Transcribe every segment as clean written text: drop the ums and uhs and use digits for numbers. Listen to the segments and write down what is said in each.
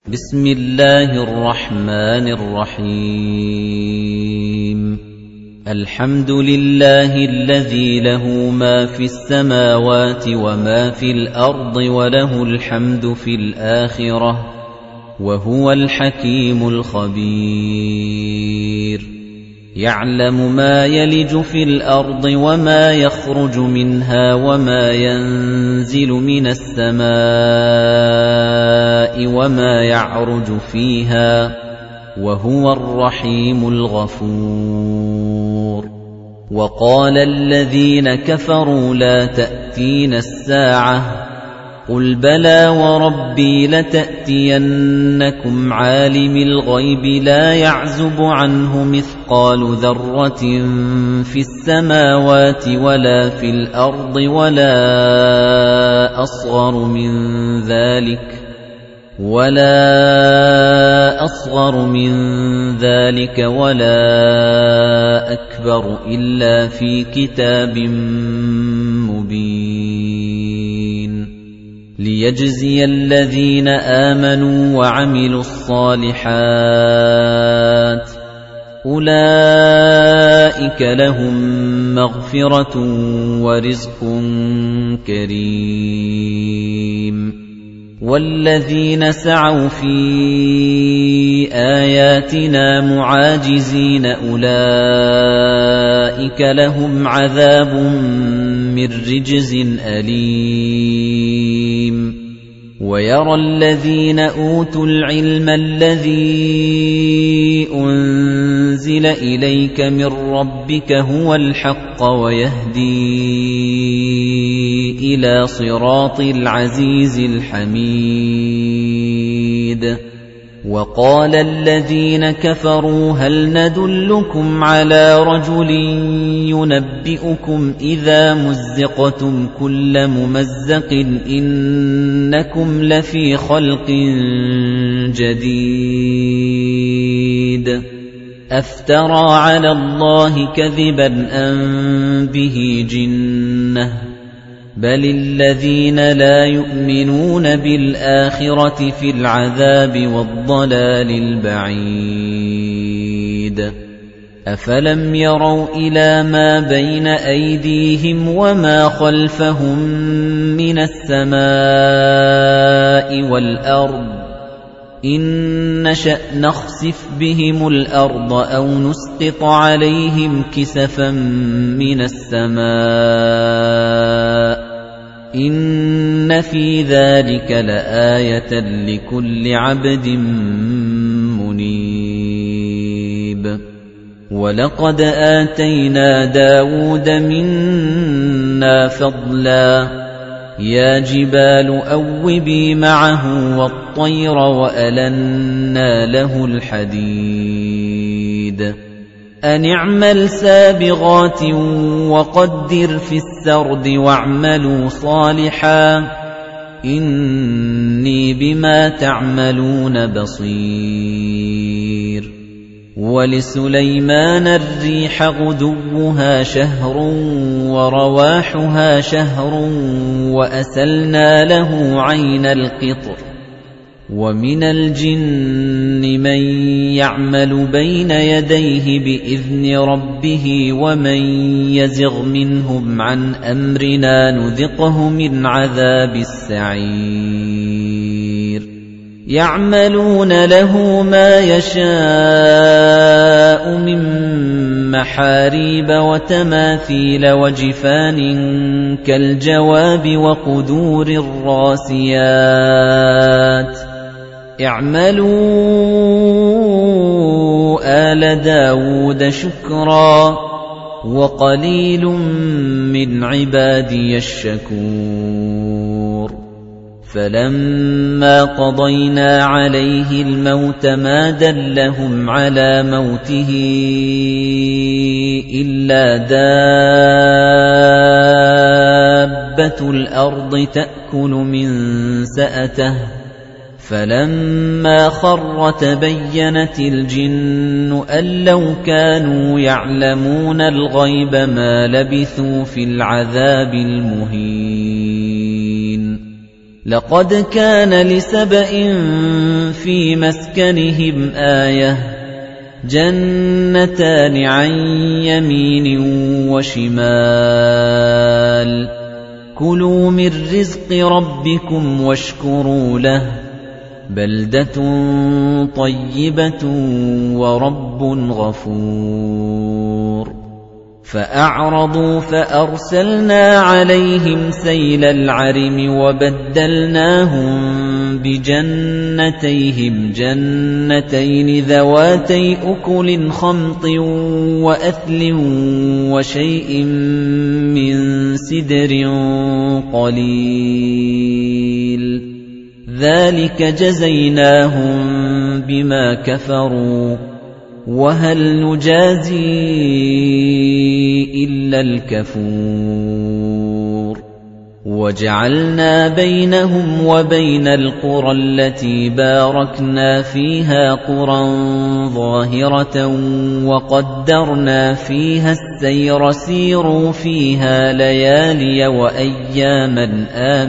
بسم الله الرحمن الرحيم الحمد لله الذي له ما في السماوات وما في الأرض وله الحمد في الآخرة وهو الحكيم الخبير يعلم ما يلج في الأرض وما يخرج منها وما ينزل من السماء وما يعرج فيها وهو الرحيم الغفور وقال الذين كفروا لا تأتين الساعة قل بلى وربي لتأتينكم عالم الغيب لا يعزب عنه مثقال ذرة في السماوات ولا في الأرض ولا أصغر من ذلك ولا أكبر إلا في كتاب مبين ليجزي الذين آمنوا وعملوا الصالحات أولئك لهم مغفرة ورزق كريم والذين سعوا في آياتنا معاجزين أولئك لهم عذاب من رجز أليم ويرى الذين أوتوا العلم الذي أنزل إليك من ربك هو الحق ويهدي إلى صراط العزيز الحميد وقال الذين كفروا هل ندلكم على رجل ينبئكم إذا مزقتم كل ممزق إنكم لفي خلق جديد أفترى على الله كذبا أم به جنة بل الذين لا يؤمنون بالآخرة في العذاب والضلال البعيد أفلم يروا إلى ما بين أيديهم وما خلفهم من السماء والأرض إن نشأ نخسف بهم الأرض أو نسقط عليهم كسفا من السماء إن في ذلك لآية لكل عبد منيب ولقد آتينا داود منا فضلا يا جبال أوبي معه والطير وألنا له الحديد أن اعمل سابغات وقدر في السرد واعملوا صالحا إني بما تعملون بصير ولسليمان الريح غدوها شهر ورواحها شهر وأسلنا له عين القطر ومن الجن من يعمل بين يديه بإذن ربه ومن يزغ منهم عن أمرنا نذقه من عذاب السعير يعملون له ما يشاء من محاريب وتماثيل وجفان كالجواب وقدور الراسيات اعملوا آل داود شكرا وقليل من عبادي الشكور فلما قضينا عليه الموت ما دلهم على موته إلا دابة الأرض تأكل من سأته فلما خر تبينت الجن أن لو كانوا يعلمون الغيب ما لبثوا في العذاب المهين لقد كان لسبإ في مسكنهم آية جنتان عن يمين وشمال كلوا من رزق ربكم واشكروا له بلدة طيبة ورب غفور فأعرضوا فأرسلنا عليهم سيل العرم وبدلناهم بجنتيهم جنتين ذواتي أكل خمط وأثل وشيء من سدر قليل ذلك جزيناهم بما كفروا وهل نجازي إلا الكفور وجعلنا بينهم وبين القرى التي باركنا فيها قرى ظاهرة وقدرنا فيها السير سيروا فيها ليالي وأياما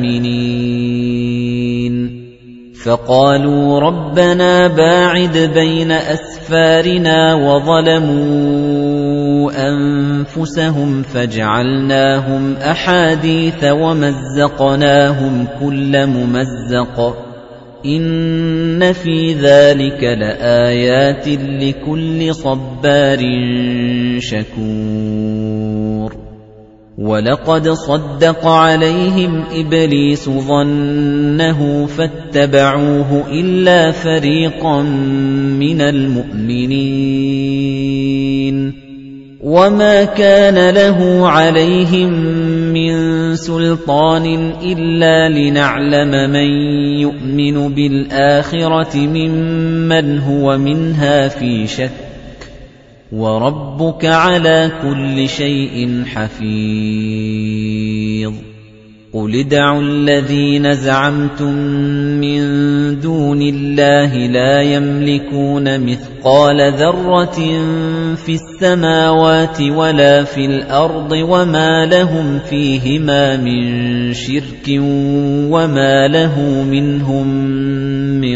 آمنين فقالوا ربنا باعد بين أسفارنا وظلموا أنفسهم فجعلناهم أحاديث ومزقناهم كل ممزق إن في ذلك لآيات لكل صبار شكور وَلَقَدْ صَدَّقَ عَلَيْهِمْ إِبْلِيسُ ظَنَّهُ فَاتَّبَعُوهُ إِلَّا فَرِيقًا مِنَ الْمُؤْمِنِينَ وَمَا كَانَ لَهُ عَلَيْهِمْ مِنْ سُلْطَانٍ إِلَّا لِنَعْلَمَ مَنْ يُؤْمِنُ بِالْآخِرَةِ مِمَّنْ هُوَ مِنْهَا فِي شَكٍّ وَرَبُّكَ عَلَى كُلِّ شَيْءٍ حَفِيظٌ قُلِ ادْعُوا الَّذِينَ زَعَمْتُم مِّن دُونِ اللَّهِ لَا يَمْلِكُونَ مِثْقَالَ ذَرَّةٍ فِي السَّمَاوَاتِ وَلَا فِي الْأَرْضِ وَمَا لَهُمْ فِيهِمَا مِن شِرْكٍ وَمَا لَهُ مِنْهُم مِّن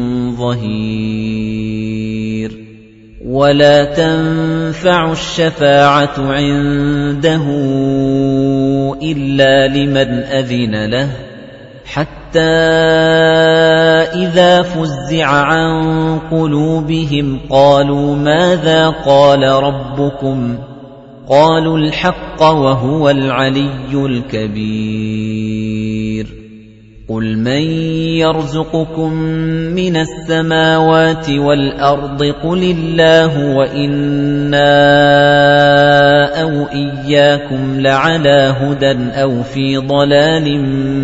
ظَهِيرٍ وَلَا تَنفَعُ الشَّفَاعَةُ عِندَهُ إِلَّا لِمَنْ أَذِنَ لَهُ حَتَّى إِذَا فُزِّعَ عَن قُلُوبِهِمْ قَالُوا مَاذَا قَالَ رَبُّكُمْ قَالُوا الْحَقَّ وَهُوَ الْعَلِيُّ الْكَبِيرُ قُلْ مَن يَرْزُقُكُم مِّنَ السَّمَاوَاتِ وَالْأَرْضِ قُلِ اللَّهُ وَإِنَّا أَوْ إِيَّاكُمْ لَعَلَىٰ هُدًى أَوْ فِي ضَلَالٍ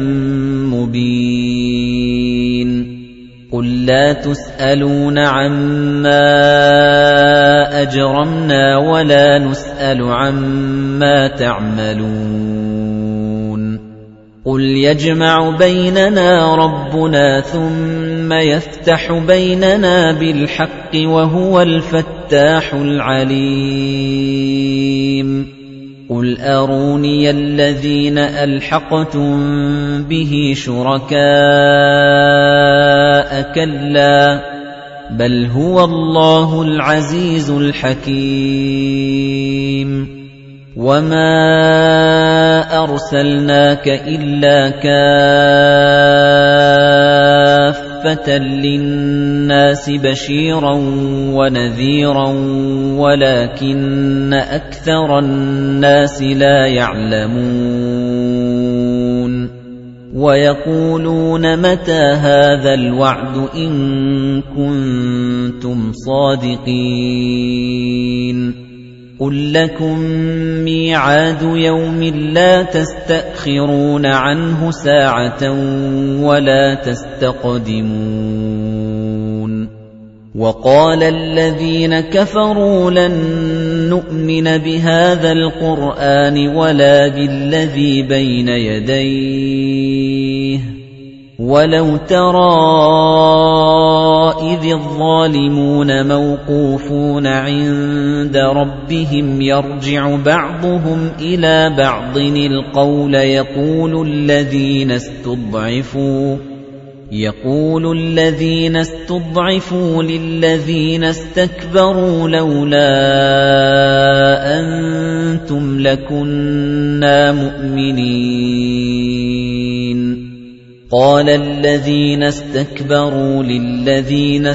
مُّبِينٍ قُل لَّا تُسْأَلُونَ عَمَّا أَجْرَمْنَا وَلَا نُسْأَلُ عَمَّا تَعْمَلُونَ قُلْ يَجْمَعُ بَيْنَنَا رَبُّنَا ثُمَّ يَفْتَحُ بَيْنَنَا بِالْحَقِّ وَهُوَ الْفَتَّاحُ الْعَلِيمُ قُلْ أَرُونِيَ الَّذِينَ أَلْحَقْتُم بِهِ شُرَكَاءَ كَلَّا بَلْ هُوَ اللَّهُ الْعَزِيزُ الْحَكِيمُ وَمَا أَرْسَلْنَاكَ إِلَّا كَافَّةً لِّلنَّاسِ بَشِيرًا وَنَذِيرًا وَلَكِنَّ أَكْثَرَ النَّاسِ لَا يَعْلَمُونَ وَيَقُولُونَ مَتَى هَذَا الْوَعْدُ إِن كُنتُمْ صَادِقِينَ قُل لَّكُم مِّيعَادُ يَوْمٍ لَّا تَسْتَأْخِرُونَ عَنْهُ سَاعَةً وَلَا تَسْتَقْدِمُونَ وَقَالَ الَّذِينَ كَفَرُوا لَن نُّؤْمِنَ بِهَذَا الْقُرْآنِ وَلَا بِالَّذِي بَيْنَ يَدَيْهِ وَلَوْ تَرَىٰ إِذِ الظَّالِمُونَ موقوفون عند ربهم يرجع بعضهم إلى بعض القول يقول الذين استضعفوا للذين استكبروا لولا أنتم لكنا مؤمنين قال الذين استكبروا للذين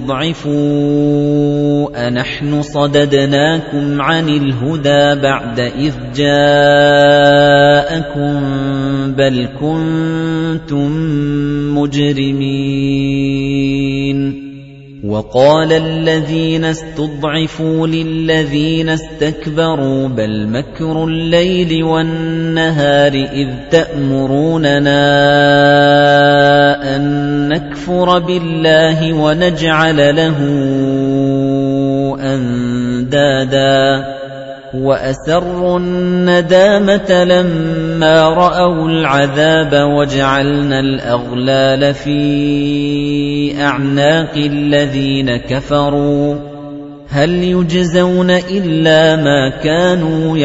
استضعفوا أنحن صددناكم عن الهدى بعد إذ جاءكم بل كنتم مجرمين وقال الذين استضعفوا للذين استكبروا بل مكر الليل والنهار إذ تأمروننا أن نكفر بالله ونجعل له أندادا وأسروا الندامة لما رأوا العذاب وجعلنا الأغلال في أعناق الذين كفروا هل يجزون إلا ما كانوا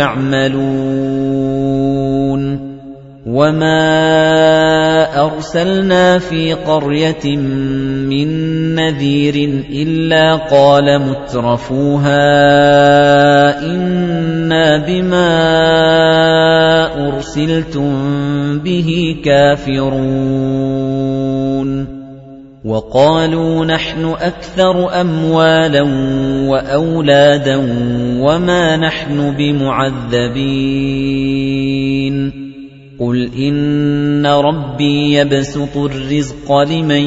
يعملون وما أرسلنا في قرية من نذير إلا قال مترفوها إنا بما أرسلتم به كافرون وقالوا نحن أكثر أموالا وأولادا وما نحن بمعذبين قل إن ربي يبسط الرزق لمن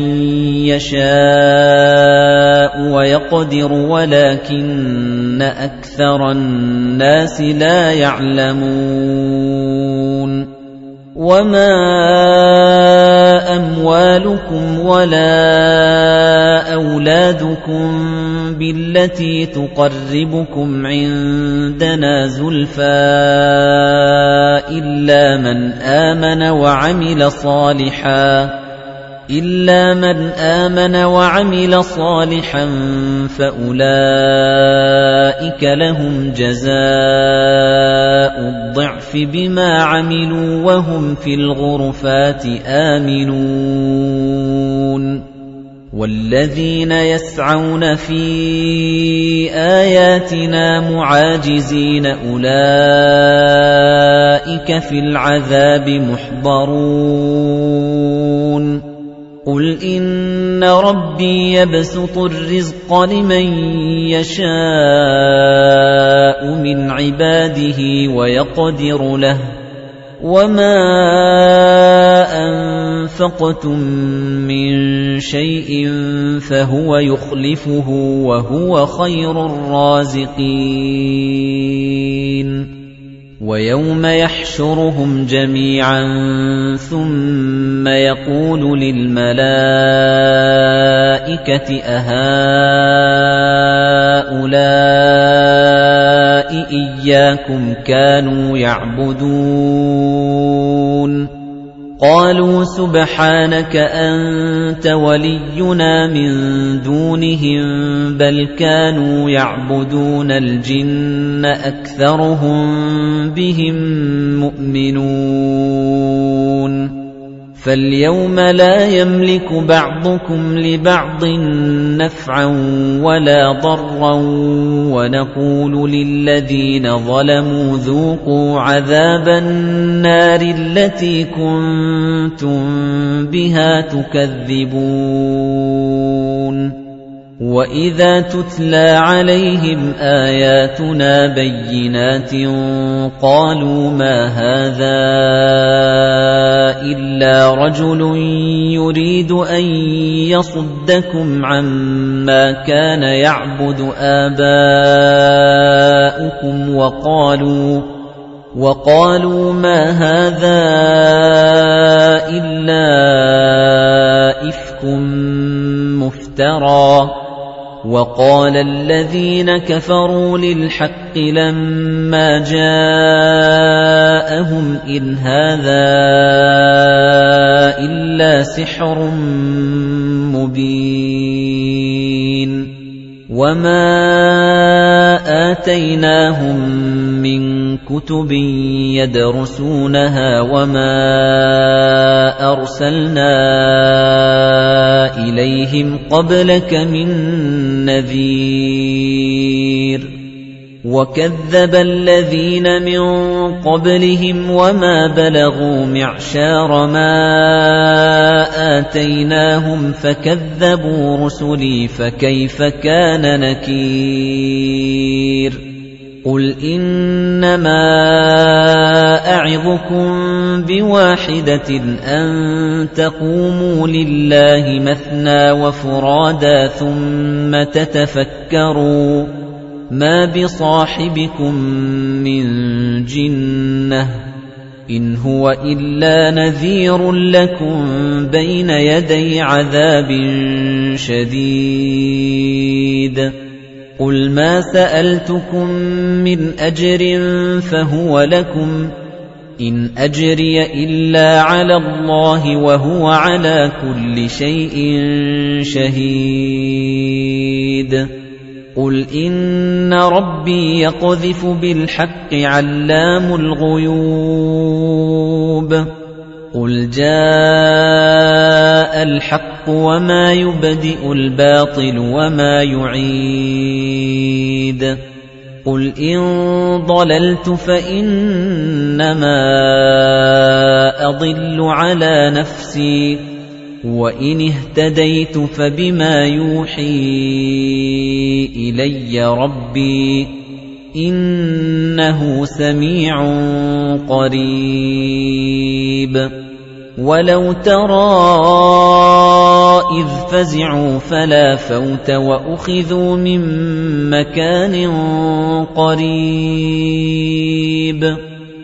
يشاء ويقدر ولكن أكثر الناس لا يعلمون وما أموالكم ولا أولادكم بالتي تقربكم عندنا زلفى إلا من آمن وعمل صالحا فأولئك لهم جزاء الضعف بما عملوا وهم في الغرفات آمنون والذين يسعون في آياتنا معاجزين أولئك في العذاب محضرون قل إن ربي يبسط الرزق لمن يشاء من عباده ويقدر له وما أنفقتم من شيء فهو يخلفه وهو خير الرازقين ويوم يحشرهم جميعا ثم يقول للملائكة أهؤلاء إياكم كانوا يعبدون قالوا سبحانك أنت ولينا من دونهم بل كانوا يعبدون الجن أكثرهم بهم مؤمنون فاليوم لا يملك بعضكم لبعض نفعا ولا ضرا ونقول للذين ظلموا ذوقوا عذاب النار التي كنتم بها تكذبون وَإِذَا تُتْلَى عَلَيْهِمْ آيَاتُنَا بَيِّنَاتٍ قَالُوا مَا هَذَا إِلَّا رَجُلٌ يُرِيدُ أَن يَصُدَّكُمْ عَمَّا كَانَ يَعْبُدُ آبَاؤُكُمْ وَقَالُوا مَا هَذَا إِلَّا إِفْكٌ مُفْتَرًى وَقَالَ الَّذِينَ كَفَرُوا لِلْحَقِّ لَمَّا جَاءَهُمْ إِنْ هَذَا إِلَّا سِحْرٌ مُبِينٌ وَمَا آتَيْنَاهُم مِّن كُتُبٍ يَدْرُسُونَهَا وَمَا أَرْسَلْنَا إِلَيْهِمْ قَبْلَكَ مِن نَّذِيرٍ وَكَذَّبَ الَّذِينَ مِن قَبْلِهِمْ وَمَا بَلَغُوا مِعْشَارَ مَا آتَيْنَاهُمْ فَكَذَّبُوا رُسُلِي فَكَيْفَ كَانَ نَكِيرِ قُلْ إِنَّمَا أَعِظُكُم بِوَاحِدَةٍ أَن تَقُومُوا لِلَّهِ مَثْنَىٰ وَفُرَادَىٰ ثُمَّ تَتَفَكَّرُوا مَا بِصَاحِبِكُم مِّن جِنَّةٍ إِنْ هُوَ إِلَّا نَذِيرٌ لَّكُم بَيْنَ يَدَيْ عَذَابٍ شَدِيدٍ قُلْ مَا سَأَلْتُكُم مِّنْ أَجْرٍ فَهُوَ لَكُمْ إِنْ أَجْرِيَ إِلَّا عَلَى اللَّهِ وَهُوَ عَلَى كُلِّ شَيْءٍ شَهِيدٌ قُلْ إِنَّ رَبِّي يَقْذِفُ بِالْحَقِّ عَلَّامُ الْغُيُوبِ قُلْ جَاءَ الْحَقُّ وَمَا يُبْدِئُ الْبَاطِلُ وَمَا يُعِيدُ قُلْ إِن ضَلَلْتُ فَإِنَّمَا أَضِلُّ عَلَى نَفْسِي وَإِنِ اهْتَدَيْتُ فَبِمَا يُوحِي إِلَيَّ رَبِّي إِنَّهُ سَمِيعٌ قَرِيبٌ وَلَوْ تَرَىٰ إِذْ فَزِعُوا فَلَا فَوْتَ وَأُخِذُوا مِن مَّكَانٍ قَرِيبٍ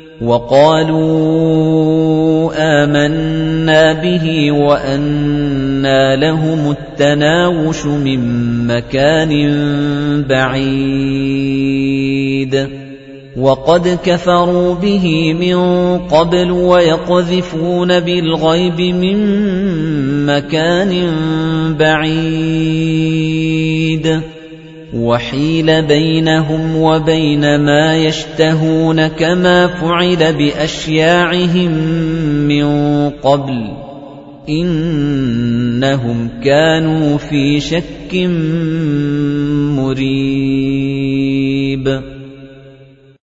وَقَالُوا آمَنَّا بِهِ وَأَنَّىٰ لَهُمُ التَّنَاوُشُ مِن مَّكَانٍ بَعِيدٍ وَقَدْ كَفَرُوا بِهِ مِن قَبْلُ وَيَقْذِفُونَ بِالْغَيْبِ مِن مَّكَانٍ بَعِيدٍ وَحِيلَ بَيْنَهُمْ وَبَيْنَ مَا يَشْتَهُونَ كَمَا فُعِلَ بِأَشْيَاعِهِم مِّن قَبْلُ إِنَّهُمْ كَانُوا فِي شَكٍّ مُّرِيبٍ